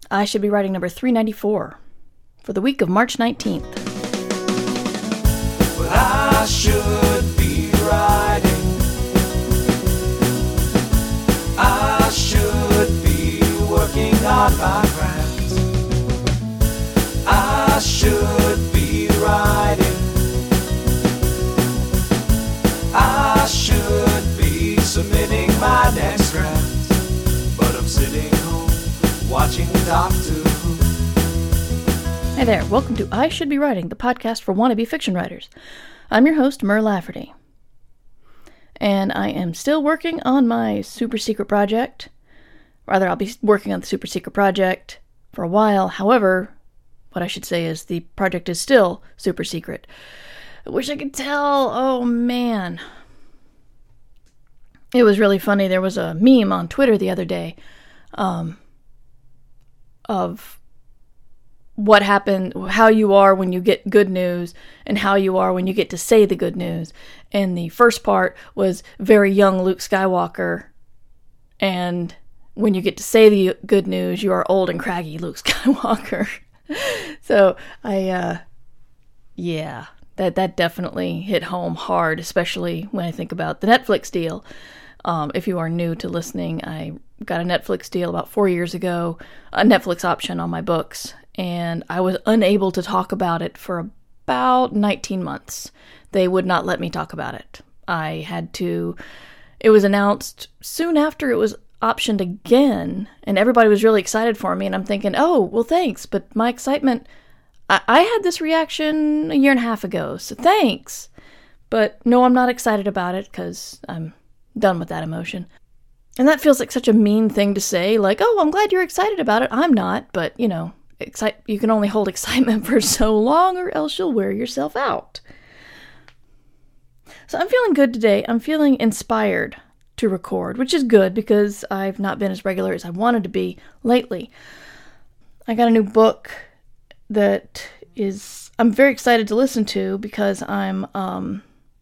I should be writing number 394 for the week of March 19th. Well, I should be writing. I should be working on my craft. I should be writing. I should be submitting my next draft. But I'm sitting home watching Doctor Who. Hi there, welcome to I Should Be Writing, the podcast for wannabe fiction writers. I'm your host, Mur Lafferty. And I am still working on my super secret project. Rather, I'll be working on the super secret project for a while. However, what I should say is the project is still super secret. I wish I could tell. Oh, man. It was really funny. There was a meme on Twitter the other day of what happened, how you are when you get good news and how you are when you get to say the good news. And the first part was very young Luke Skywalker, and when you get to say the good news, you are old and craggy Luke Skywalker. So that definitely hit home hard, especially when I think about the Netflix deal. If you are new to listening, I got a Netflix deal about 4 years ago, a Netflix option on my books, and I was unable to talk about it for about 19 months. They would not let me talk about it. It was announced soon after it was optioned again, and everybody was really excited for me, and I'm thinking, oh, well, thanks, but my excitement, I had this reaction a year and a half ago, so thanks. But no, I'm not excited about it, because I'm done with that emotion. And that feels like such a mean thing to say, like, oh, I'm glad you're excited about it. I'm not, but, you know, you can only hold excitement for so long, or else you'll wear yourself out. So I'm feeling good today. I'm feeling inspired to record, which is good because I've not been as regular as I wanted to be lately. I got a new book that I'm very excited to listen to because I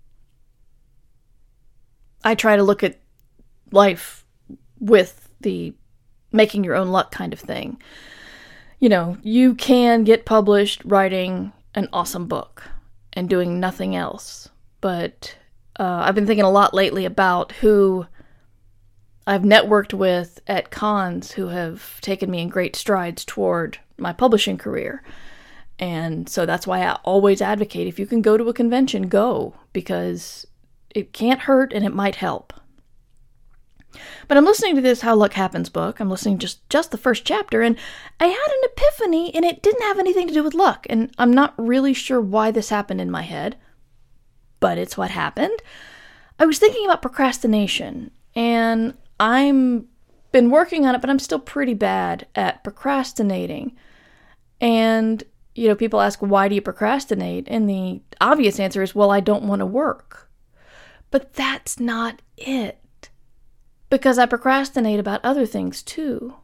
try to look at life with the making your own luck kind of thing. You know, you can get published writing an awesome book and doing nothing else. But I've been thinking a lot lately about who I've networked with at cons who have taken me in great strides toward my publishing career. And so that's why I always advocate, if you can go to a convention, go, because it can't hurt and it might help. But I'm listening to this How Luck Happens book. I'm listening just the first chapter, and I had an epiphany, and it didn't have anything to do with luck. And I'm not really sure why this happened in my head, but it's what happened. I was thinking about procrastination, and I'm been working on it, but I'm still pretty bad at procrastinating. And, you know, people ask, why do you procrastinate? And the obvious answer is, well, I don't want to work. But that's not it. Because I procrastinate about other things too.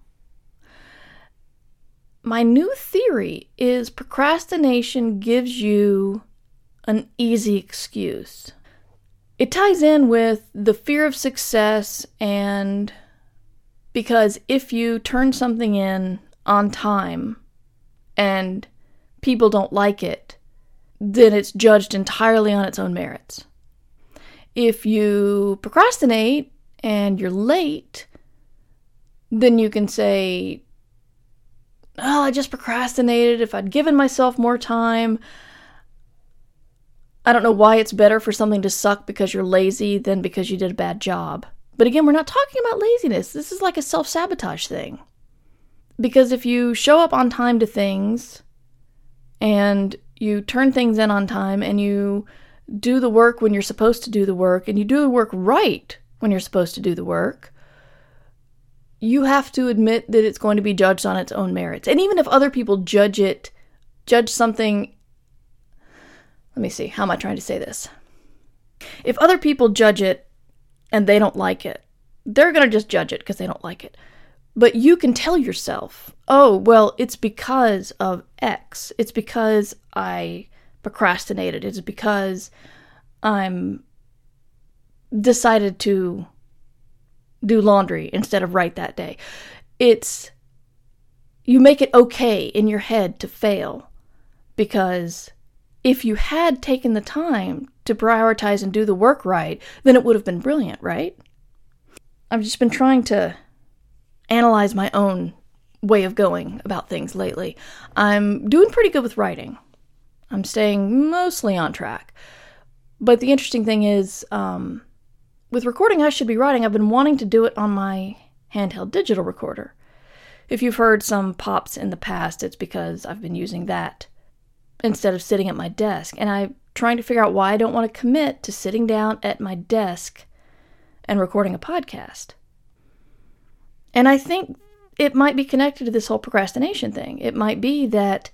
My new theory is procrastination gives you an easy excuse. It ties in with the fear of success, and because if you turn something in on time and people don't like it, then it's judged entirely on its own merits. If you procrastinate and you're late, then you can say, oh, I just procrastinated. If I'd given myself more time, I don't know why it's better for something to suck because you're lazy than because you did a bad job. But again, we're not talking about laziness. This is like a self-sabotage thing. Because if you show up on time to things and you turn things in on time and you do the work when you're supposed to do the work and you do the work right when you're supposed to do the work, you have to admit that it's going to be judged on its own merits. And even if other people judge something, let me see, how am I trying to say this? If other people judge it and they don't like it, they're going to just judge it because they don't like it. But you can tell yourself, oh, well, it's because of X. It's because I procrastinated. It's because I'm decided to do laundry instead of write that day. you make it okay in your head to fail, because if you had taken the time to prioritize and do the work right, then it would have been brilliant, right? I've just been trying to analyze my own way of going about things lately. I'm doing pretty good with writing. I'm staying mostly on track. But the interesting thing is, with recording I Should Be Writing, I've been wanting to do it on my handheld digital recorder. If you've heard some pops in the past, it's because I've been using that instead of sitting at my desk. And I'm trying to figure out why I don't want to commit to sitting down at my desk and recording a podcast. And I think it might be connected to this whole procrastination thing. It might be that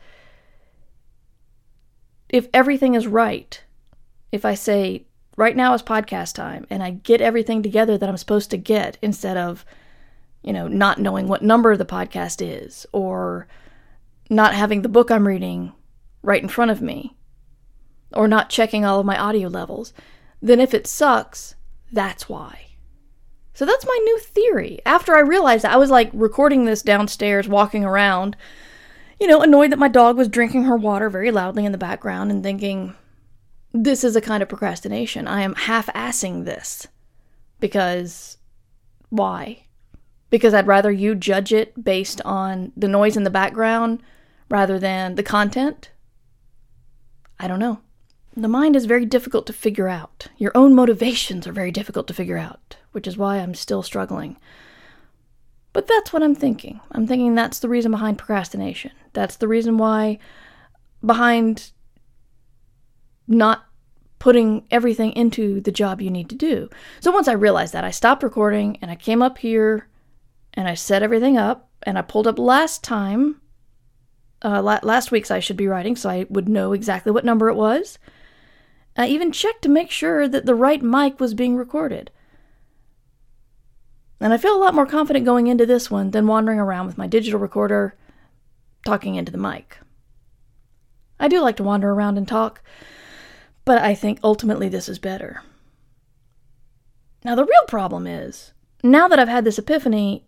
if everything is right, if I say, right now is podcast time, and I get everything together that I'm supposed to get instead of, not knowing what number the podcast is, or not having the book I'm reading right in front of me, or not checking all of my audio levels, then if it sucks, that's why. So that's my new theory. After I realized that, I was recording this downstairs, walking around, annoyed that my dog was drinking her water very loudly in the background, and thinking, this is a kind of procrastination. I am half-assing this. Because, why? Because I'd rather you judge it based on the noise in the background rather than the content? I don't know. The mind is very difficult to figure out. Your own motivations are very difficult to figure out, which is why I'm still struggling. But that's what I'm thinking. I'm thinking that's the reason behind procrastination. That's the reason why behind not putting everything into the job you need to do. So once I realized that, I stopped recording and I came up here and I set everything up and I pulled up last week's I Should Be Writing so I would know exactly what number it was. I even checked to make sure that the right mic was being recorded. And I feel a lot more confident going into this one than wandering around with my digital recorder talking into the mic. I do like to wander around and talk, but I think ultimately this is better. Now the real problem is, now that I've had this epiphanies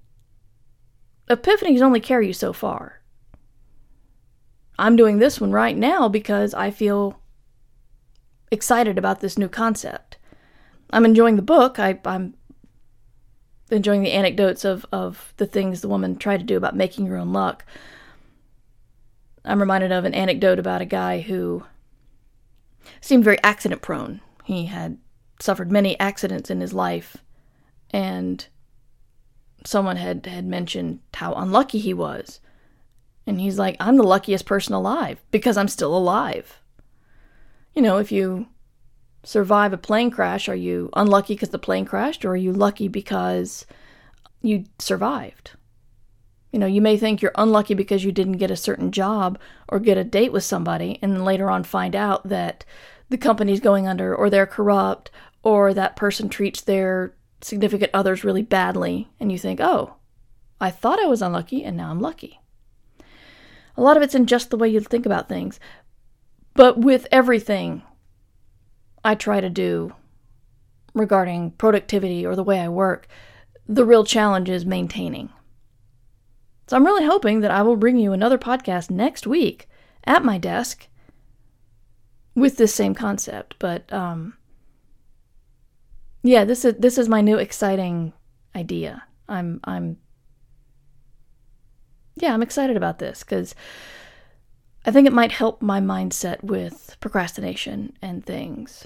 only carry you so far. I'm doing this one right now because I feel excited about this new concept. I'm enjoying the book. I'm enjoying the anecdotes of the things the woman tried to do about making your own luck. I'm reminded of an anecdote about a guy who seemed very accident prone. He had suffered many accidents in his life, and someone had mentioned how unlucky he was. And he's like, I'm the luckiest person alive because I'm still alive. If you survive a plane crash, are you unlucky because the plane crashed, or are you lucky because you survived? You may think you're unlucky because you didn't get a certain job or get a date with somebody, and then later on find out that the company's going under, or they're corrupt, or that person treats their significant others really badly, and you think, oh, I thought I was unlucky, and now I'm lucky. A lot of it's in just the way you think about things. But with everything I try to do regarding productivity or the way I work, the real challenge is maintaining. So I'm really hoping that I will bring you another podcast next week at my desk with this same concept. But this is my new exciting idea. I'm excited about this because I think it might help my mindset with procrastination and things.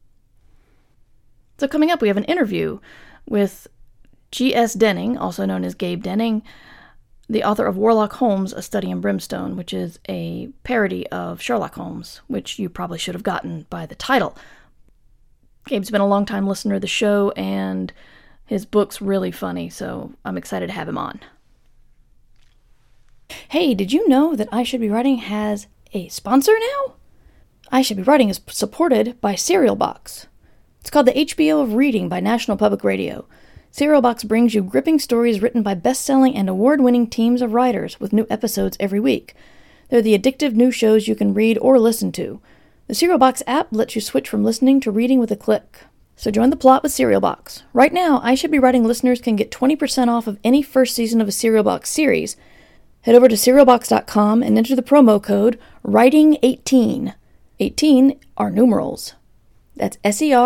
So coming up, we have an interview with G.S. Denning, also known as Gabe Denning, the author of Warlock Holmes, A Study in Brimstone, which is a parody of Sherlock Holmes, which you probably should have gotten by the title. Gabe's been a long-time listener of the show, and his book's really funny, so I'm excited to have him on. Hey, did you know that I Should Be Writing has a sponsor now? I Should Be Writing is supported by Serial Box. It's called the HBO of Reading by National Public Radio. Serial Box brings you gripping stories written by best-selling and award-winning teams of writers with new episodes every week. They're the addictive new shows you can read or listen to. The Serial Box app lets you switch from listening to reading with a click. So join the plot with Serial Box. Right now, I Should Be Writing listeners can get 20% off of any first season of a Serial Box series. Head over to cerealbox.com and enter the promo code WRITING18. 18 are numerals. That's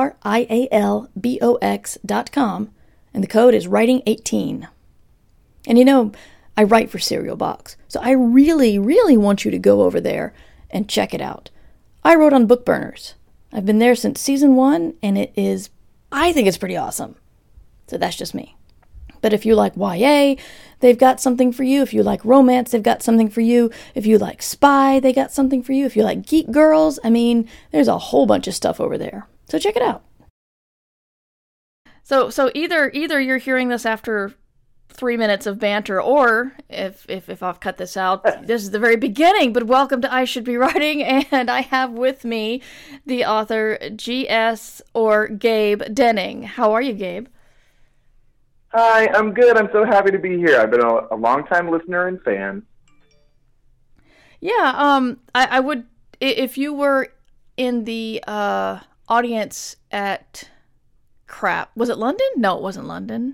SERIALBOX.com, and the code is WRITING18. And you know, I write for Cereal Box, so I really, really want you to go over there and check it out. I wrote on Book Burners. I've been there since season 1, and I think it's pretty awesome. So that's just me. But if you like YA, they've got something for you. If you like romance, they've got something for you. If you like spy, they got something for you. If you like geek girls, there's a whole bunch of stuff over there. So check it out. So either you're hearing this after 3 minutes of banter, or if I've cut this out, this is the very beginning. But welcome to I Should Be Writing, and I have with me the author G.S. or Gabe Denning. How are you, Gabe? Hi, I'm good. I'm so happy to be here. I've been a long-time listener and fan. Yeah, I would, if you were in the audience at was it London? No, it wasn't London.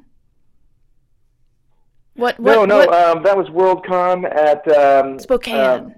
What? That was Worldcon at Spokane.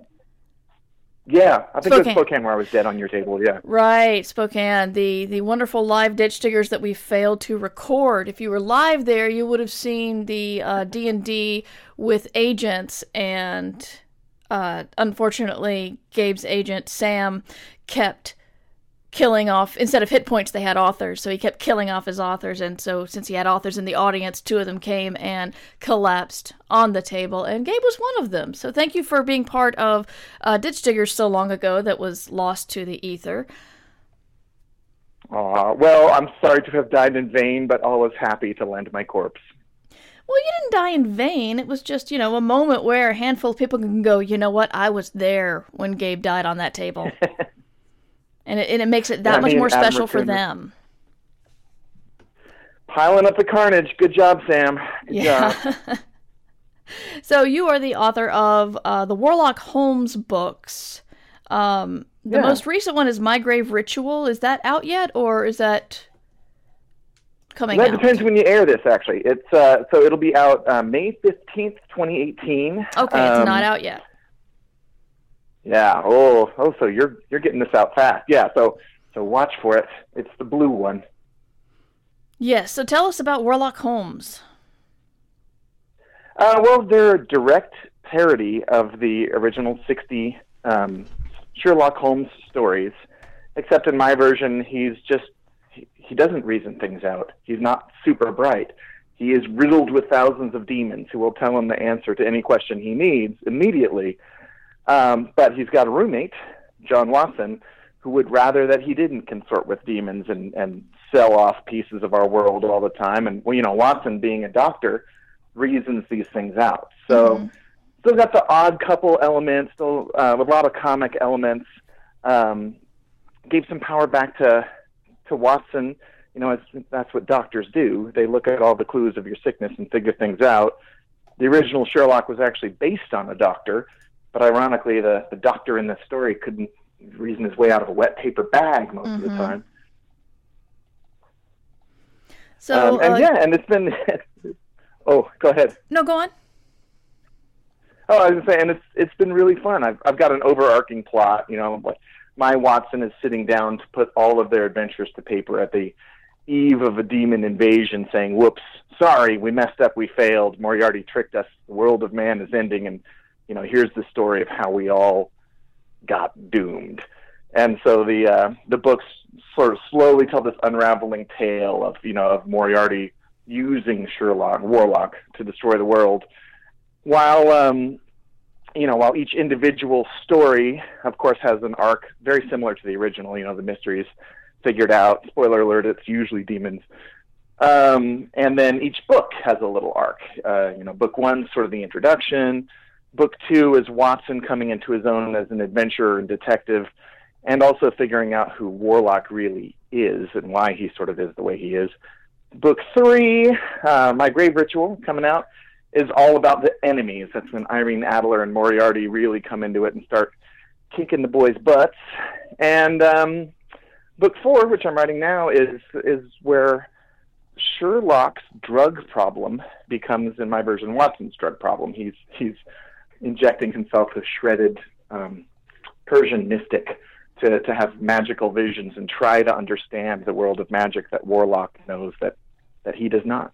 Yeah, I think it was Spokane where I was dead on your table, yeah. Right, Spokane, the wonderful live Ditch Diggers that we failed to record. If you were live there, you would have seen the D&D with agents, and unfortunately, Gabe's agent, Sam, kept killing off, instead of hit points, they had authors, so he kept killing off his authors, and so since he had authors in the audience, 2 of them came and collapsed on the table, and Gabe was one of them. So thank you for being part of Ditch Diggers so long ago that was lost to the ether. Well, I'm sorry to have died in vain, but always happy to lend my corpse. Well, you didn't die in vain. It was just, a moment where a handful of people can go, you know what, I was there when Gabe died on that table. And it makes it that much more special for them. Piling up the carnage. Good job, Sam. Good job. So you are the author of the Warlock Holmes books. The most recent one is My Grave Ritual. Is that out yet, or is that coming out? That depends when you air this, actually. It's so it'll be out May 15th, 2018. Okay, it's not out yet. Yeah. Oh. So you're getting this out fast. Yeah. So watch for it. It's the blue one. Yes. So tell us about Warlock Holmes. Well, they're a direct parody of the original 60 Sherlock Holmes stories, except in my version, he doesn't reason things out. He's not super bright. He is riddled with thousands of demons who will tell him the answer to any question he needs immediately. But he's got a roommate, John Watson, who would rather that he didn't consort with demons and sell off pieces of our world all the time. And, Watson, being a doctor, reasons these things out. So still got the odd couple elements, still a lot of comic elements. Gave some power back to Watson. That's what doctors do. They look at all the clues of your sickness and figure things out. The original Sherlock was actually based on a doctor, but ironically, the doctor in the story couldn't reason his way out of a wet paper bag most of the time. So, and it's been... Oh, go ahead. No, go on. Oh, I was going to say, and it's been really fun. I've got an overarching plot. My Watson is sitting down to put all of their adventures to paper at the eve of a demon invasion, saying, "Whoops, sorry, we messed up, we failed. Moriarty tricked us. The world of man is ending, and here's the story of how we all got doomed." And so the books sort of slowly tell this unraveling tale of Moriarty using Warlock to destroy the world, while each individual story, of course, has an arc very similar to the original. The mysteries figured out. Spoiler alert: it's usually demons. And then each book has a little arc. Book 1, sort of the introduction. Book 2 is Watson coming into his own as an adventurer and detective, and also figuring out who Warlock really is and why he sort of is the way he is. Book 3, My Grave Ritual, coming out, is all about the enemies. That's when Irene Adler and Moriarty really come into it and start kicking the boys' butts. And Book 4, which I'm writing now, is where Sherlock's drug problem becomes, in my version, Watson's drug problem. He's injecting himself with shredded Persian mystic to have magical visions and try to understand the world of magic that Warlock knows that he does not.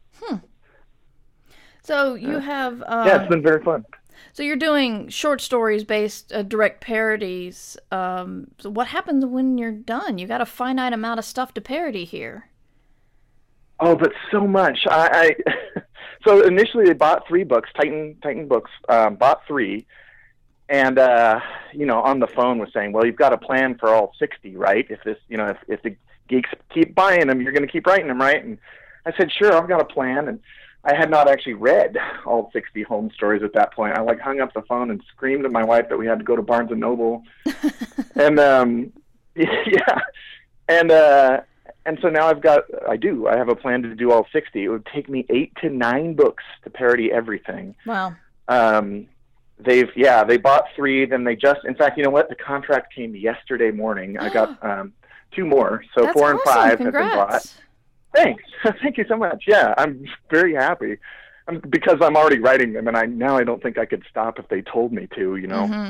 So you have... yeah, it's been very fun. So you're doing short stories based direct parodies. So what happens when you're done? You got a finite amount of stuff to parody here. Oh, but so much. I so initially they bought 3 books, Titan Books, bought 3, and on the phone was saying, well, you've got a plan for all 60, right? If this, if the geeks keep buying them, you're going to keep writing them, right? And I said, sure, I've got a plan. And I had not actually read all 60 Holmes stories at that point. I hung up the phone and screamed at my wife that we had to go to Barnes and Noble. And yeah. And so now I have a plan to do all 60. It would take me 8 to 9 books to parody everything. Wow. They bought 3, then in fact, you know what? The contract came yesterday morning. I got 2 more. So That's 4 and awesome. 5 Congrats. have been bought. Thanks. Thank you so much. Yeah, I'm very happy because I'm already writing them, and I don't think I could stop if they told me to, Mm-hmm.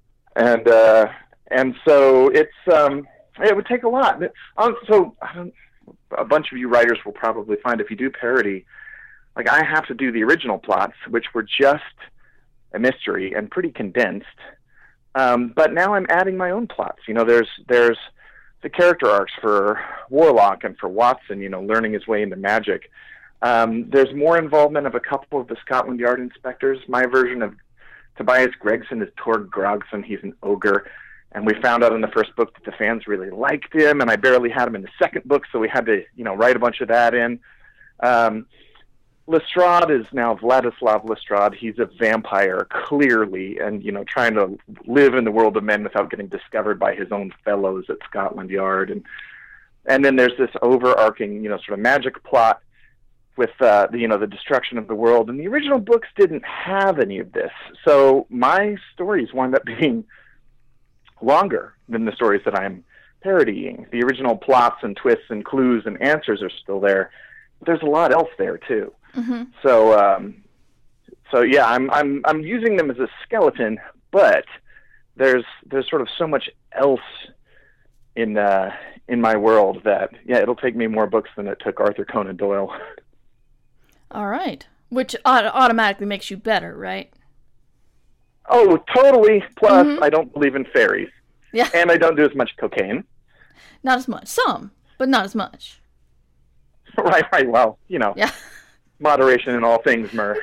And so it's it would take a lot. So a bunch of you writers will probably find if you do parody, I have to do the original plots, which were just a mystery and pretty condensed. But now I'm adding my own plots. There's the character arcs for Warlock and for Watson, learning his way into magic. There's more involvement of a couple of the Scotland Yard inspectors. My version of Tobias Gregson is Torg Grogson. He's an ogre. And we found out in the first book that the fans really liked him, and I barely had him in the second book, so we had to, write a bunch of that in. Lestrade is now Vladislav Lestrade. He's a vampire, clearly, and, trying to live in the world of men without getting discovered by his own fellows at Scotland Yard. And then there's this overarching, sort of magic plot with, the destruction of the world. And the original books didn't have any of this. So my stories wind up being longer than the stories that I'm parodying. The original plots and twists and clues and answers are still there. But there's a lot else there, too. Mm-hmm. So yeah, I'm using them as a skeleton, but there's sort of so much else in my world that it'll take me more books than it took Arthur Conan Doyle. All right, which automatically makes you better, right? Oh, totally. Plus, I don't believe in fairies. Yeah, and I don't do as much cocaine. Not as much. Some, but not as much. Right. Well, Yeah. Moderation in all things, Mur.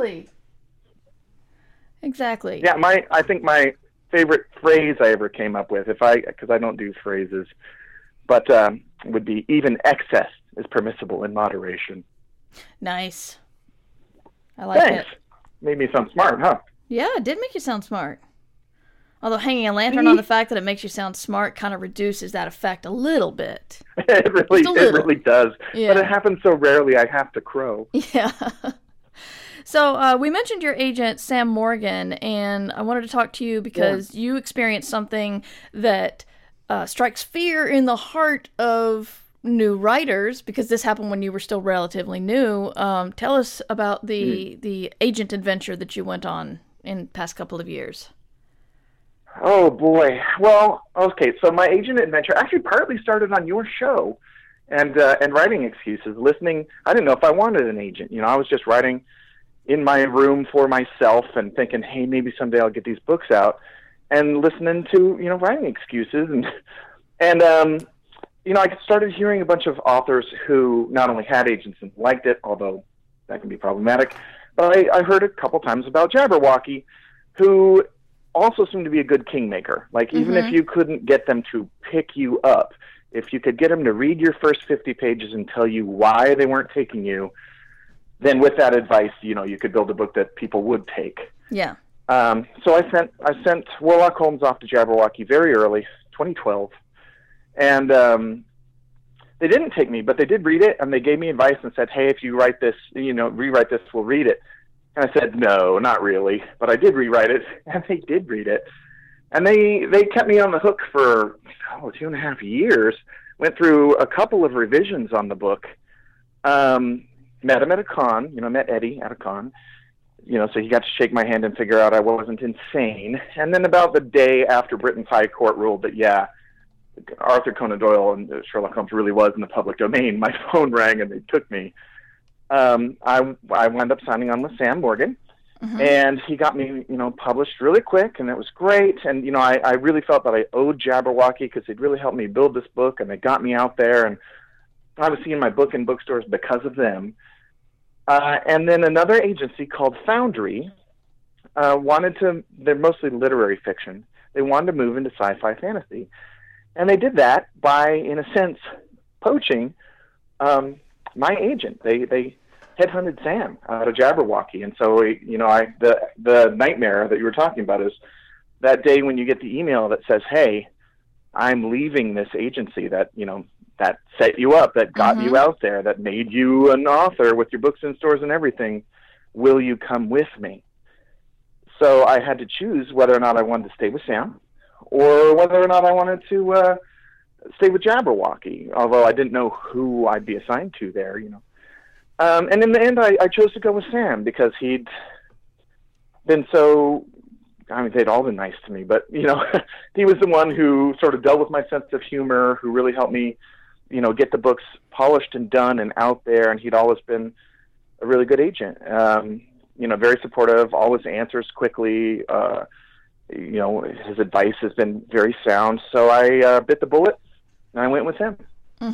Exactly. Yeah, I think my favorite phrase I ever came up with, because I don't do phrases, but would be even excess is permissible in moderation. Nice. I like Thanks. it. Made me sound smart, huh? Yeah, it did make you sound smart. Although hanging a lantern on the fact that it makes you sound smart kind of reduces that effect a little bit. It really does. Yeah. But it happens so rarely I have to crow. Yeah. So we mentioned your agent, Sam Morgan, and I wanted to talk to you because you experienced something that strikes fear in the heart of new writers, because this happened when you were still relatively new. Tell us about the agent adventure that you went on in the past couple of years. Oh, boy. Well, okay, so my agent adventure actually partly started on your show and writing excuses, listening. I didn't know if I wanted an agent. I was just writing in my room for myself and thinking, hey, maybe someday I'll get these books out, and listening to, writing excuses. And I started hearing a bunch of authors who not only had agents and liked it, although that can be problematic, but I heard a couple times about Jabberwocky, who also seemed to be a good kingmaker. Even if you couldn't get them to pick you up, if you could get them to read your first 50 pages and tell you why they weren't taking you, then with that advice, you could build a book that people would take. Yeah. So I sent Warlock Holmes off to Jabberwocky very early, 2012, and they didn't take me, but they did read it, and they gave me advice and said, hey, if you write this, rewrite this, we'll read it. And I said, no, not really. But I did rewrite it, and they did read it. And they kept me on the hook for 2.5 years, went through a couple of revisions on the book, Met him at a con, met Eddie at a con, so he got to shake my hand and figure out I wasn't insane. And then about the day after Britain's High Court ruled that, yeah, Arthur Conan Doyle and Sherlock Holmes really was in the public domain, my phone rang and they took me. I wound up signing on with Sam Morgan, and he got me, published really quick, and it was great. And, I really felt that I owed Jabberwocky because they'd really helped me build this book, and they got me out there, and I was seeing my book in bookstores because of them. And then another agency called Foundry they're mostly literary fiction. They wanted to move into sci-fi fantasy. And they did that by, in a sense, poaching my agent. They headhunted Sam out of Jabberwocky. And so, the nightmare that you were talking about is that day when you get the email that says, hey, I'm leaving this agency that, that set you up, that got you out there, that made you an author with your books in stores and everything. Will you come with me? So I had to choose whether or not I wanted to stay with Sam or whether or not I wanted to stay with Jabberwocky, although I didn't know who I'd be assigned to there, And in the end, I chose to go with Sam because he'd been they'd all been nice to me, but, he was the one who sort of dealt with my sense of humor, who really helped me, get the books polished and done and out there, and he'd always been a really good agent. Very supportive, always answers quickly. His advice has been very sound. So I bit the bullet, and I went with him.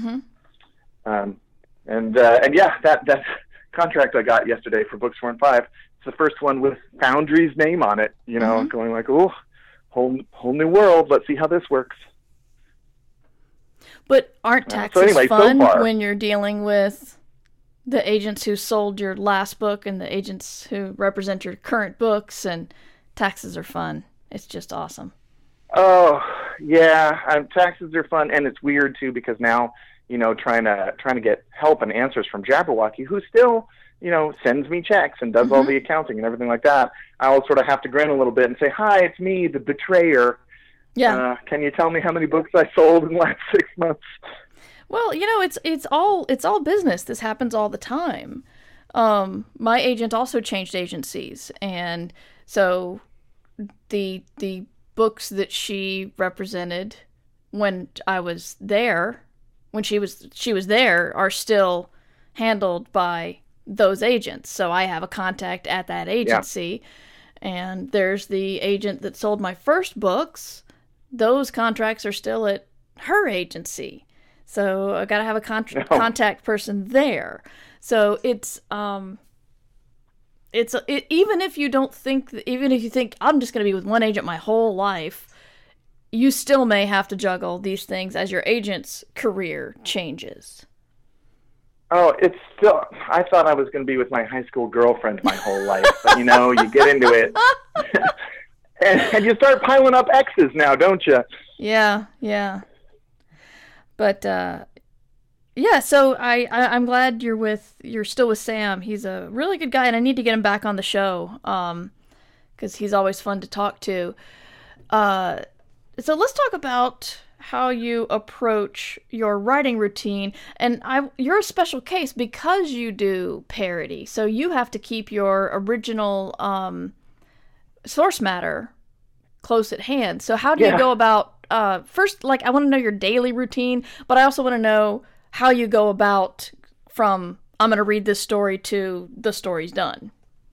That contract I got yesterday for books 4 and 5, it's the first one with Foundry's name on it, going like, oh, whole new world. Let's see how this works. But aren't taxes fun when you're dealing with the agents who sold your last book and the agents who represent your current books? And taxes are fun. It's just awesome. Oh, yeah. Taxes are fun, and it's weird, too, because now, trying to get help and answers from Jabberwocky, who still, sends me checks and does all the accounting and everything like that. I'll sort of have to grin a little bit and say, hi, it's me, the betrayer. Yeah. Can you tell me how many books I sold in the last 6 months? Well, it's all business. This happens all the time. My agent also changed agencies, and so the books that she represented when I was there, when she was there, are still handled by those agents. So I have a contact at that agency, and there's the agent that sold my first books. Those contracts are still at her agency. So I got to have a contact person there. So it's even if you think I'm just going to be with one agent my whole life, you still may have to juggle these things as your agent's career changes. Oh, it's still, I thought I was going to be with my high school girlfriend my whole life, but you get into it. And you start piling up X's now, don't you? Yeah. But, so I'm glad you're still with Sam. He's a really good guy, and I need to get him back on the show, because he's always fun to talk to. So let's talk about how you approach your writing routine. And you're a special case because you do parody, so you have to keep your original source matter close at hand. So how do you go about, first, I want to know your daily routine, but I also want to know how you go about from I'm going to read this story to the story's done.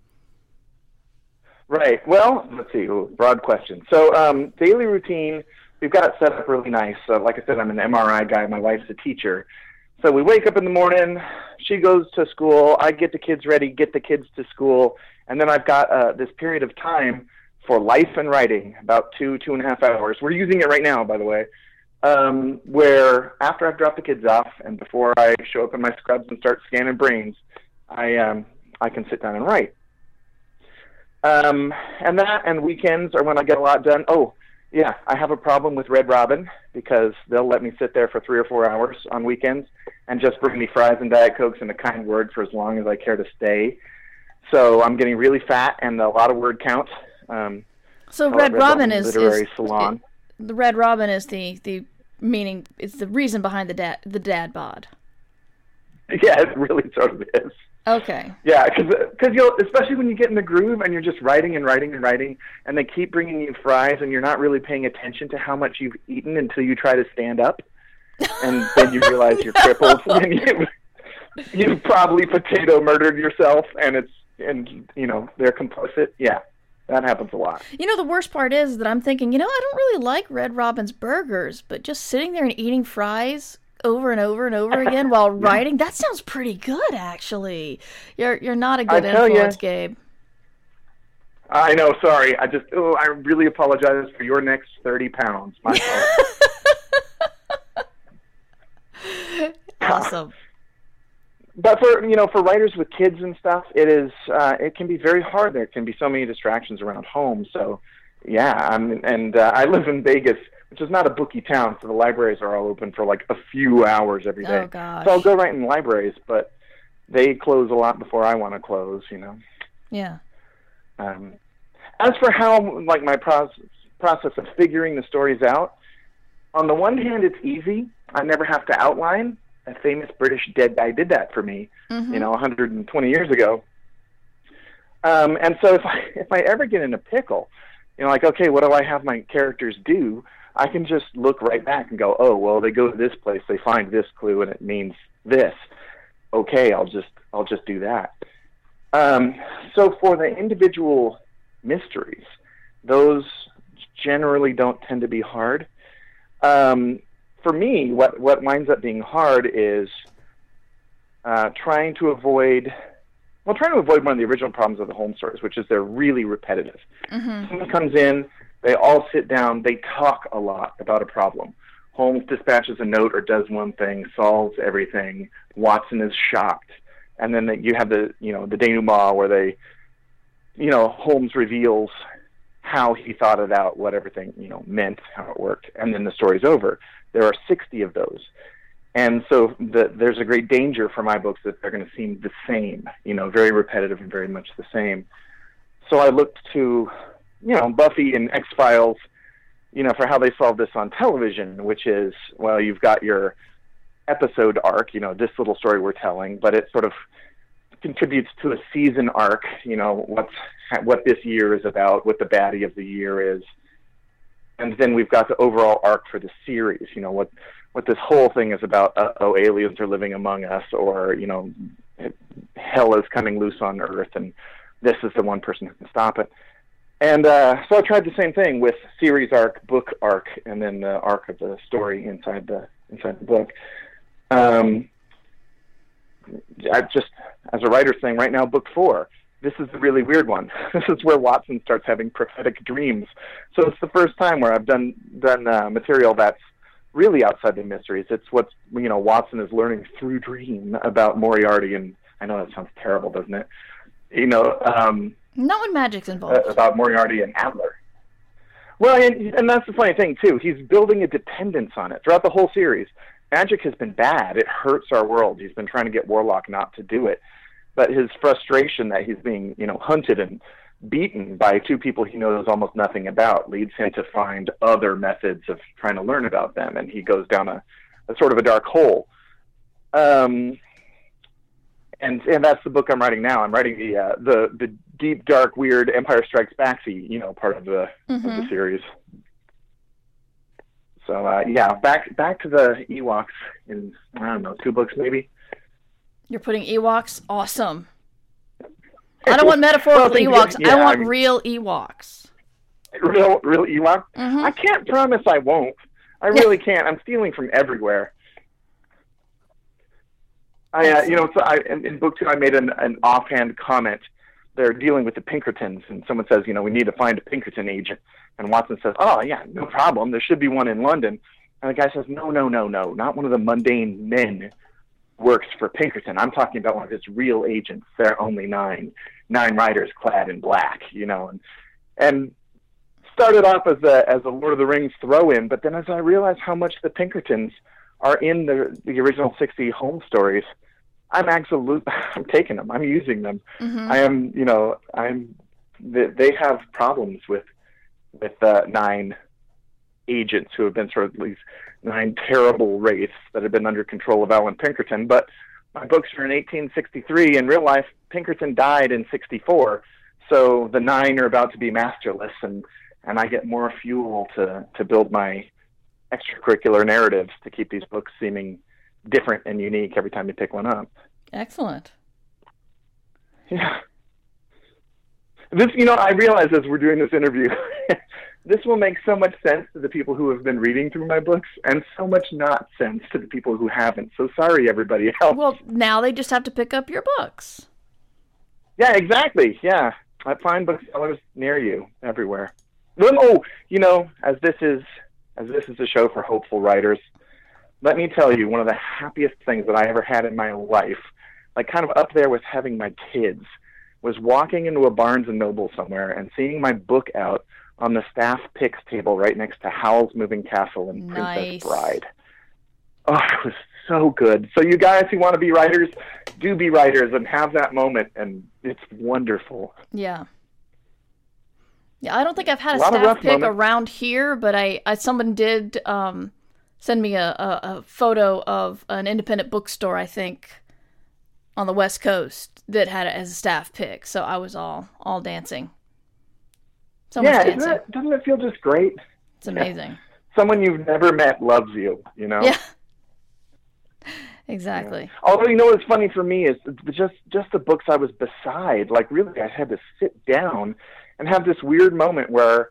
Right. Well, let's see. Broad question. So daily routine, we've got it set up really nice. Like I said, I'm an MRI guy. My wife's a teacher. So we wake up in the morning, she goes to school, I get the kids ready, get the kids to school, and then I've got this period of time for life and writing, about 2.5 hours. We're using it right now, by the way, where after I've dropped the kids off and before I show up in my scrubs and start scanning brains, I can sit down and write. And weekends are when I get a lot done. Oh, yeah, I have a problem with Red Robin because they'll let me sit there for 3 or 4 hours on weekends and just bring me fries and Diet Cokes and a kind word for as long as I care to stay. So I'm getting really fat and a lot of word count. So Red Robin is literary salon. The Red Robin is the meaning. It's the reason behind the dad bod. Yeah, it really sort of is. Okay. Yeah, because you'll, especially when you get in the groove and you're just writing and writing and writing, and they keep bringing you fries, and you're not really paying attention to how much you've eaten until you try to stand up, and then you realize you're crippled, and you've probably potato murdered yourself, and they're complicit. Yeah, that happens a lot. The worst part is that I'm thinking, I don't really like Red Robin's burgers, but just sitting there and eating fries over and over and over again while writing, that sounds pretty good, actually. You're not a good influence, Gabe. I know, sorry. I really apologize for your next 30 pounds. My fault. Awesome. But for writers with kids and stuff, it can be very hard. There can be so many distractions around home. So, yeah, I live in Vegas, which is not a bookie town, so the libraries are all open for like a few hours every day. Oh, gosh. So I'll go write in libraries, but they close a lot before I want to close, Yeah. As for how, like, my process of figuring the stories out, on the one hand, it's easy. I never have to outline. A famous British dead guy did that for me, 120 years ago. And so if I ever get in a pickle, like, okay, what do I have my characters do? I can just look right back and go, oh, well, they go to this place, they find this clue, and it means this. Okay, I'll just do that. So for the individual mysteries, those generally don't tend to be hard. For me, what winds up being hard is trying to avoid one of the original problems of the Holmes stories, which is they're really repetitive. Someone comes in, they all sit down, they talk a lot about a problem. Holmes dispatches a note or does one thing, solves everything. Watson is shocked. And then you have the denouement where Holmes reveals how he thought it out, what everything, meant, how it worked, and then the story's over. There are 60 of those. And so there's a great danger for my books that they're going to seem the same, very repetitive and very much the same. So I looked to, Buffy and X-Files, for how they solve this on television, which is, well, you've got your episode arc, this little story we're telling, but it sort of contributes to a season arc, what this year is about, what the baddie of the year is. And then we've got the overall arc for the series, what this whole thing is about. Aliens are living among us, or, hell is coming loose on Earth, and this is the one person who can stop it. And so I tried the same thing with series arc, book arc, and then the arc of the story inside the book. I just, as a writer, saying right now, book 4. This is the really weird one. This is where Watson starts having prophetic dreams. So it's the first time where I've done material that's really outside the mysteries. It's what Watson is learning through dream about Moriarty, and I know that sounds terrible, doesn't it? Not when magic's involved. About Moriarty and Adler. Well, and that's the funny thing too. He's building a dependence on it throughout the whole series. Magic has been bad. It hurts our world. He's been trying to get Warlock not to do it. But his frustration that he's being, hunted and beaten by two people he knows almost nothing about leads him to find other methods of trying to learn about them, and he goes down a sort of a dark hole. And that's the book I'm writing now. I'm writing the deep, dark, weird Empire Strikes Back-y, part of the series. So back to the Ewoks in, I don't know, 2 books maybe. You're putting Ewoks? Awesome. I don't want metaphorical Ewoks. I want real Ewoks. Real Ewok? I can't promise I won't. I really can't. I'm stealing from everywhere. In book 2, I made an offhand comment. They're dealing with the Pinkertons, and someone says, we need to find a Pinkerton agent. And Watson says, oh, yeah, no problem. There should be one in London. And the guy says, no, not one of the mundane men works for Pinkerton. I'm talking about one of his real agents. There are only 9 riders clad in black, and started off as a Lord of the Rings throw-in, but then as I realized how much the Pinkertons are in the original 60 Holmes stories, I'm taking them. I'm using them. They have problems with 9 agents who have been sort of these 9 terrible wraiths that have been under control of Alan Pinkerton. But my books are in 1863. In real life, Pinkerton died in 64. So the 9 are about to be masterless, and I get more fuel to build my extracurricular narratives to keep these books seeming different and unique every time you pick one up. Excellent. Yeah. This, I realize as we're doing this interview, this will make so much sense to the people who have been reading through my books and so much not sense to the people who haven't. So sorry, everybody else. Well, now they just have to pick up your books. Yeah, exactly. Yeah. I find booksellers near you everywhere. Well, as this is a show for hopeful writers, let me tell you, one of the happiest things that I ever had in my life, like kind of up there with having my kids, was walking into a Barnes & Noble somewhere and seeing my book out on the staff picks table right next to Howl's Moving Castle and Nice. Princess Bride. Oh, it was so good. So you guys who want to be writers, do be writers and have that moment, and it's wonderful. Yeah. Yeah, I don't think I've had a lot of staff rough pick moments. around here, but someone did send me a photo of an independent bookstore, I think, on the West Coast that had it as a staff pick. So I was all dancing. So much dancing. Doesn't it feel just great? It's amazing. Someone you've never met loves you, Yeah. Exactly. Yeah. Although, what's funny for me is just the books I was beside. Like, really, I had to sit down and have this weird moment where,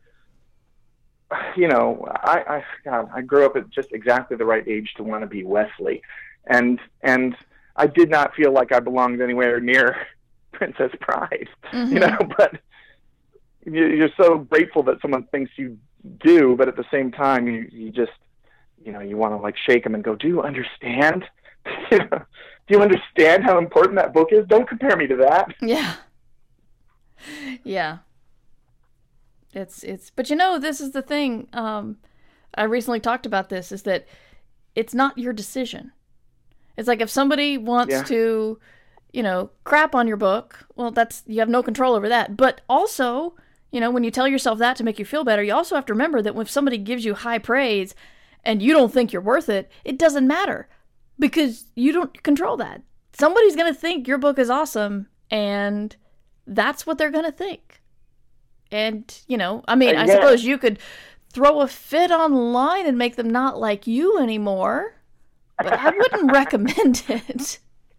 I grew up at just exactly the right age to want to be Wesley. And I did not feel like I belonged anywhere near Princess Bride, Mm-hmm. but you're so grateful that someone thinks you do, but at the same time, you just, you want to like shake them and go, do you understand? Do you understand how important that book is? Don't compare me to that. Yeah. Yeah. It's but this is the thing. I recently talked about this, is that it's not your decision. It's like if somebody wants to, crap on your book, well, you have no control over that. But also, when you tell yourself that to make you feel better, you also have to remember that if somebody gives you high praise and you don't think you're worth it, it doesn't matter because you don't control that. Somebody's going to think your book is awesome, and that's what they're going to think. And, I suppose you could throw a fit online and make them not like you anymore, but I wouldn't recommend it.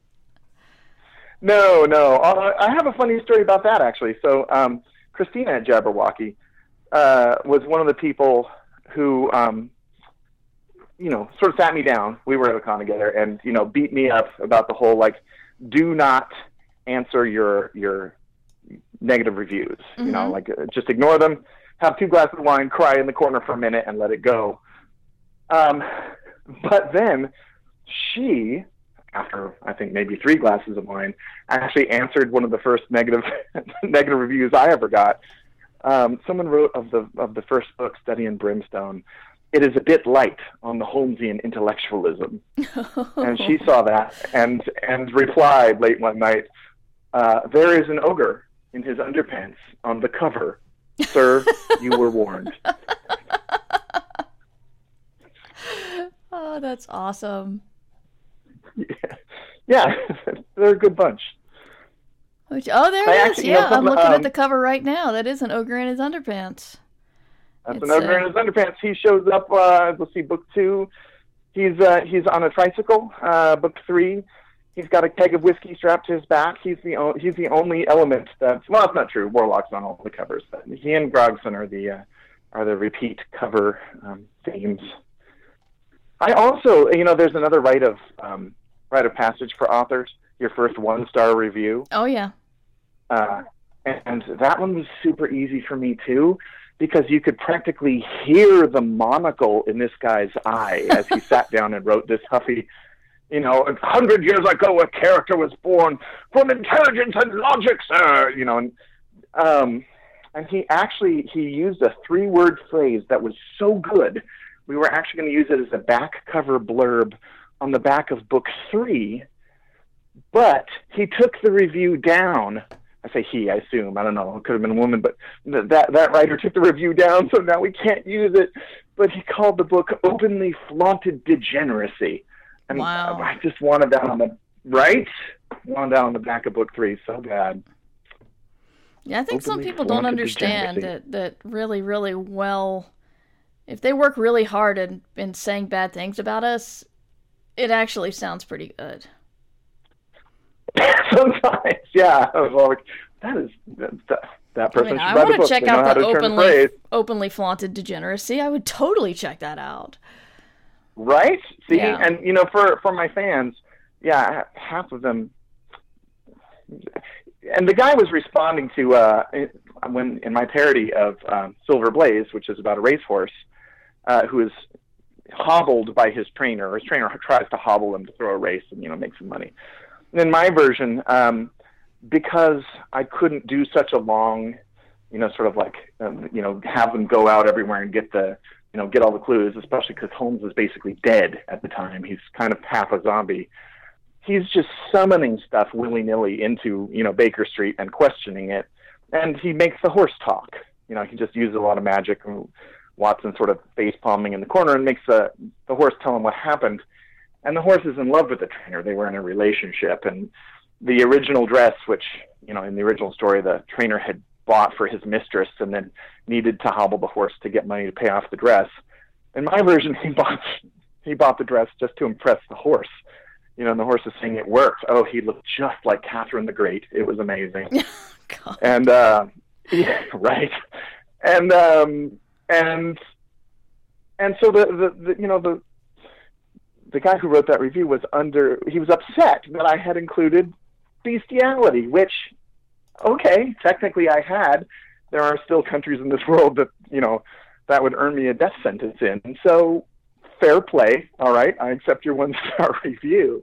No. I have a funny story about that, actually. So Christina at Jabberwocky was one of the people who, sort of sat me down. We were at a con together and, beat me up about the whole, like, do not answer your negative reviews. Mm-hmm. Just ignore them, have 2 glasses of wine, cry in the corner for a minute, and let it go. But then she, after I think maybe 3 glasses of wine, actually answered one of the first negative reviews I ever got. Someone wrote of the first book, Study in Brimstone, it is a bit light on the Holmesian intellectualism. And she saw that and replied late one night, there is an ogre in his underpants on the cover. Sir, you were warned. Oh, that's awesome. Yeah. They're a good bunch. There it is. Yeah, I'm looking at the cover right now. That is an ogre in his underpants. That's an ogre in his underpants. He shows up, let's see, book 2. He's on a tricycle. Book 3, he's got a keg of whiskey strapped to his back. He's the only element that's not true. Warlock's on all the covers, but he and Grogson are the repeat cover themes. I also, there's another rite of passage for authors. Your first 1-star review. Oh yeah. And that one was super easy for me too, because you could practically hear the monocle in this guy's eye as he sat down and wrote this huffy, 100 years ago a character was born from intelligence and logic, sir, and he used a 3-word phrase that was so good, we were actually going to use it as a back cover blurb on the back of book 3, but he took the review down. I say he, I assume. I don't know. It could have been a woman, but that writer took the review down, so now we can't use it. But he called the book Openly Flaunted Degeneracy. And wow. I just wanted that on Right? On down the back of book 3, so bad. Yeah, I think some Openly people don't flaunted understand degeneracy. that really, really well, if they work really hard in saying bad things about us, it actually sounds pretty good. Sometimes, yeah. I was like, that I person mean, should I write a want to book. check They know out how the to turn a phrase. openly flaunted degeneracy. I would totally check that out. Right? See, Yeah. and for my fans, yeah, half of them. And the guy was responding to when in my parody of Silver Blaze, which is about a racehorse who is hobbled by his trainer. His trainer tries to hobble him to throw a race and make some money. And in my version, because I couldn't do such a long, sort of like have them go out everywhere and get get all the clues, especially because Holmes is basically dead at the time. He's kind of half a zombie. He's just summoning stuff willy-nilly into, Baker Street and questioning it. And he makes the horse talk. He just uses a lot of magic. And Watson sort of face-palming in the corner and makes the horse tell him what happened. And the horse is in love with the trainer. They were in a relationship. And the original dress, which, in the original story, the trainer had bought for his mistress and then needed to hobble the horse to get money to pay off the dress. In my version, he bought the dress just to impress the horse. And the horse is saying it worked. Oh, he looked just like Catherine the Great. It was amazing. God. And yeah, right. And so the guy who wrote that review was upset that I had included bestiality, which, okay, technically I had. There are still countries in this world that that would earn me a death sentence in. So fair play. All right, I accept your 1-star review.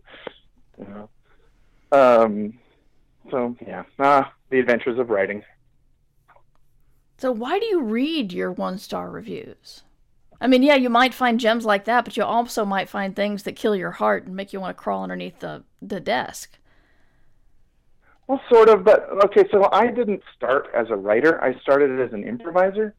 So yeah, the adventures of writing. So why do you read your 1-star reviews? I mean, yeah, you might find gems like that, but you also might find things that kill your heart and make you want to crawl underneath the desk. Well, sort of, but okay, so I didn't start as a writer. I started as an improviser.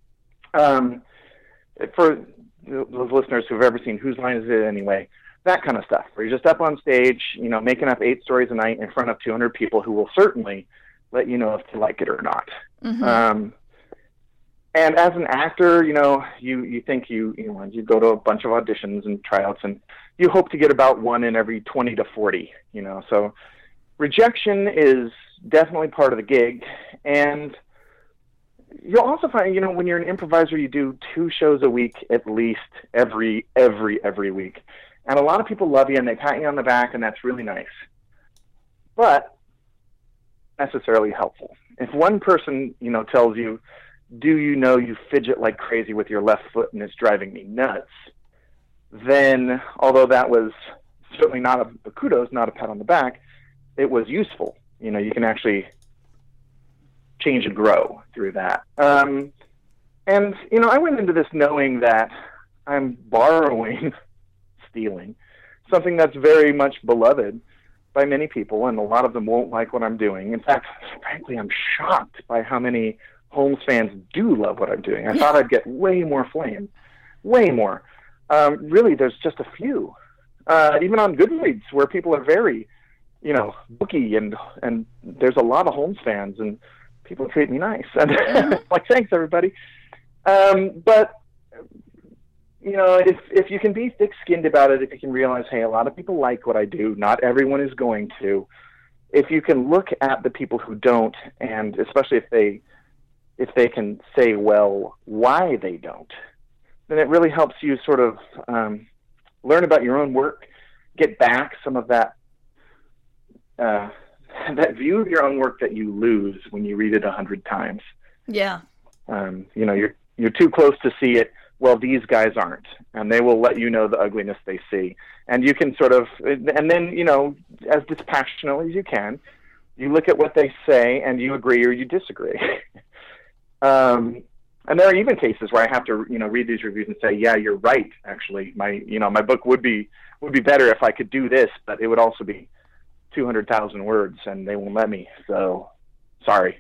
For those listeners who've ever seen Whose Line Is It Anyway, that kind of stuff, where you're just up on stage, making up 8 stories a night in front of 200 people who will certainly let you know if you like it or not. Mm-hmm. And as an actor, you think you go to a bunch of auditions and tryouts, and you hope to get about 1 in every 20 to 40, so rejection is definitely part of the gig. And you'll also find, when you're an improviser, you do 2 shows a week at least every week. And a lot of people love you and they pat you on the back, and that's really nice. But necessarily helpful. If one person, tells you, do you fidget like crazy with your left foot and it's driving me nuts, then although that was certainly not a kudos, not a pat on the back, it was useful. You can actually change and grow through that. And, I went into this knowing that I'm stealing, something that's very much beloved by many people, and a lot of them won't like what I'm doing. In fact, frankly, I'm shocked by how many Holmes fans do love what I'm doing. I thought I'd get way more flame, way more. Really, there's just a few. Even on Goodreads, where people are very, booky, and there's a lot of Holmes fans, and people treat me nice. And like, thanks, everybody. But, if you can be thick-skinned about it, if you can realize, hey, a lot of people like what I do, not everyone is going to. If you can look at the people who don't, and especially if they can say, well, why they don't, then it really helps you sort of learn about your own work, get back some of that that view of your own work that you lose when you read it 100 times. Yeah. You're too close to see it. Well, these guys aren't, and they will let you know the ugliness they see. And you can sort of, and then, as dispassionately as you can, you look at what they say and you agree or you disagree. And there are even cases where I have to, read these reviews and say, yeah, you're right. Actually, my book would be better if I could do this, but it would also be 200,000 words, and they won't let me. So, sorry.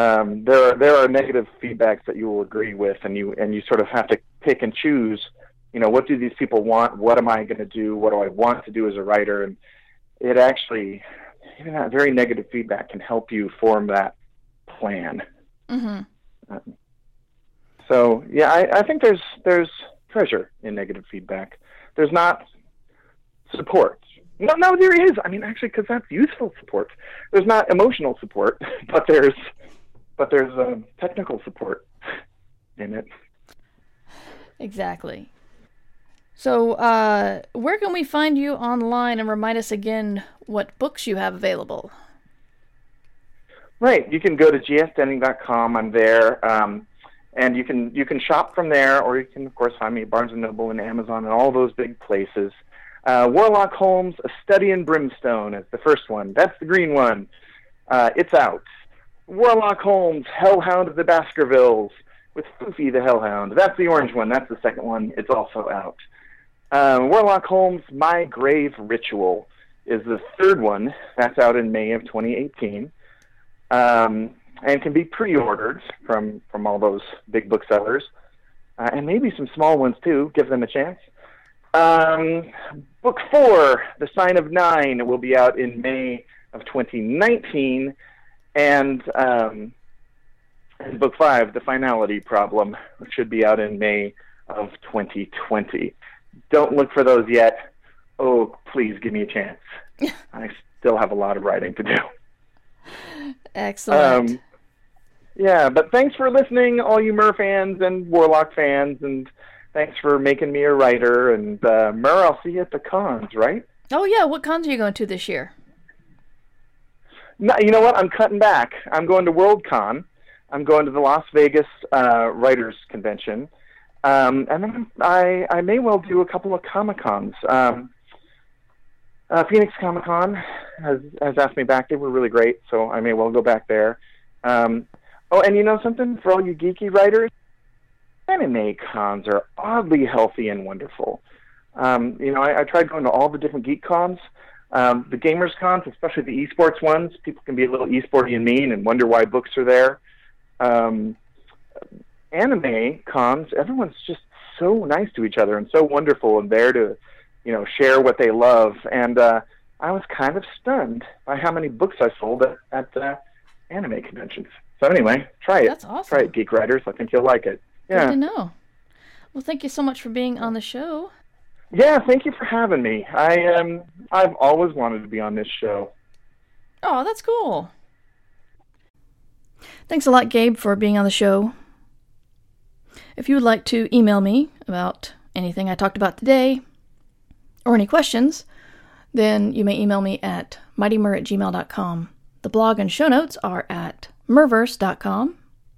There are negative feedbacks that you will agree with, and you sort of have to pick and choose what do these people want? What am I going to do? What do I want to do as a writer? And it actually, even that very negative feedback can help you form that plan. Mm-hmm. So yeah, I think there's treasure in negative feedback. There's not support. No, there is. I mean, actually, because that's useful support. There's not emotional support, but there's technical support in it. Exactly. So, where can we find you online, and remind us again what books you have available? Right. You can go to gsdenning.com. I'm there. And you can shop from there, or you can, of course, find me at Barnes & Noble and Amazon and all those big places. Warlock Holmes, A Study in Brimstone is the first one. That's the green one. It's out. Warlock Holmes, Hellhound of the Baskervilles, with Foofy the Hellhound. That's the orange one. That's the second one. It's also out. Warlock Holmes, My Grave Ritual is the third one. That's out in May of 2018. And can be pre-ordered from all those big booksellers, and maybe some small ones too. Give them a chance. Book 4, The Sign of Nine, will be out in May of 2019, and Book 5, The Finality Problem, which should be out in May of 2020. Don't look for those yet. Oh, please give me a chance. I still have a lot of writing to do. Excellent. Yeah, but thanks for listening, all you Mur fans and Warlock fans, and thanks for making me a writer. And Mur, I'll see you at the cons, right? Oh yeah, what cons are you going to this year? No, you know what? I'm cutting back. I'm going to Worldcon. I'm going to the Las Vegas Writers Convention, and then I may well do a couple of Comic-Cons. Phoenix Comic-Con has asked me back. They were really great, so I may well go back there. Oh, and you know something? For all you geeky writers, anime cons are oddly healthy and wonderful. I tried going to all the different geek cons. The gamers cons, especially the esports ones, people can be a little esporty and mean and wonder why books are there. Anime cons, everyone's just so nice to each other and so wonderful and there to, share what they love. And I was kind of stunned by how many books I sold at anime conventions. So anyway, try it. That's awesome. Try it, Geek Writers. I think you'll like it. Yeah. Good to know. Well, thank you so much for being on the show. Yeah, thank you for having me. I've always wanted to be on this show. Oh, that's cool. Thanks a lot, Gabe, for being on the show. If you would like to email me about anything I talked about today, or any questions, then you may email me at mightymur@gmail.com. The blog and show notes are at murverse.com.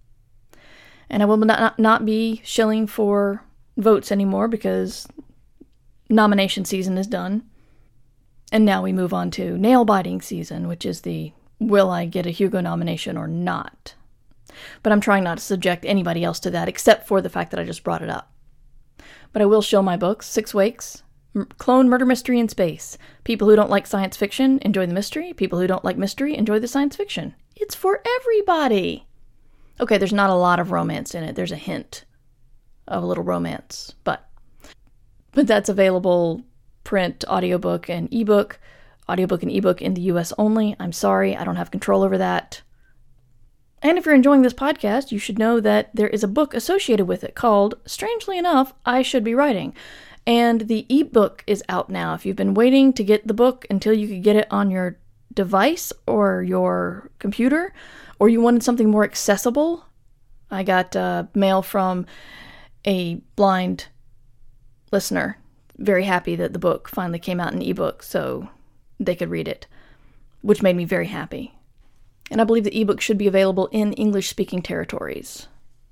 And I will not be shilling for votes anymore because nomination season is done. And now we move on to nail-biting season, which is the will I get a Hugo nomination or not. But I'm trying not to subject anybody else to that, except for the fact that I just brought it up. But I will show my books, 6 Wakes, Clone Murder Mystery in Space. People who don't like science fiction enjoy the mystery. People who don't like mystery enjoy the science fiction. It's for everybody. Okay, there's not a lot of romance in it. There's a hint of a little romance, but that's available print, audiobook, and ebook. Audiobook and ebook in the US only. I'm sorry, I don't have control over that. And if you're enjoying this podcast, you should know that there is a book associated with it called, strangely enough, I Should Be Writing. And the ebook is out now. If you've been waiting to get the book until you could get it on your device or your computer, or you wanted something more accessible, I got mail from a blind listener. Very happy that the book finally came out in ebook so they could read it, which made me very happy. And I believe the ebook should be available in English-speaking territories.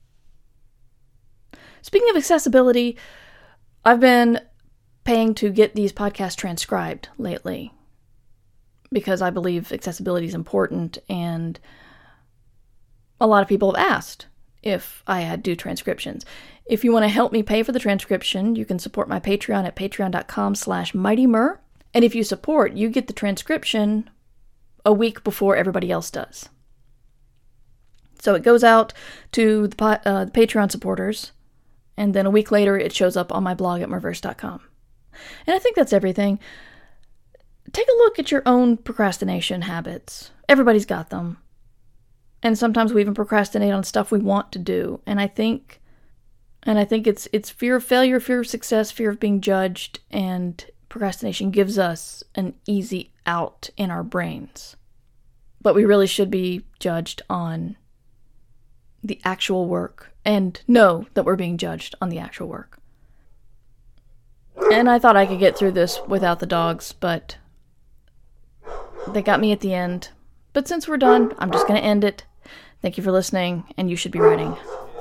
Speaking of accessibility, I've been paying to get these podcasts transcribed lately because I believe accessibility is important, and a lot of people have asked if I had do transcriptions. If you want to help me pay for the transcription, you can support my Patreon at patreon.com/mightymur. And if you support, you get the transcription a week before everybody else does. So it goes out to the Patreon supporters and then a week later it shows up on my blog at merverse.com. And I think that's everything. Take a look at your own procrastination habits. Everybody's got them. And sometimes we even procrastinate on stuff we want to do. And I think it's fear of failure, fear of success, fear of being judged, and procrastination gives us an easy out in our brains. But we really should be judged on the actual work and know that we're being judged on the actual work. And I thought I could get through this without the dogs, but they got me at the end. But since we're done, I'm just going to end it. Thank you for listening, and you should be writing.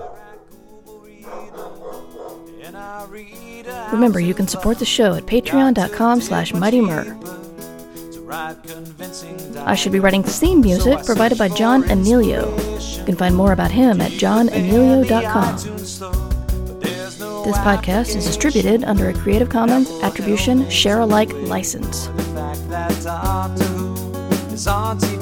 Remember, you can support the show at patreon.com/MightyMer. I Should Be Writing theme music provided by John Anelio. You can find more about him at johnanelio.com. This podcast is distributed under a Creative Commons Attribution Share-alike license.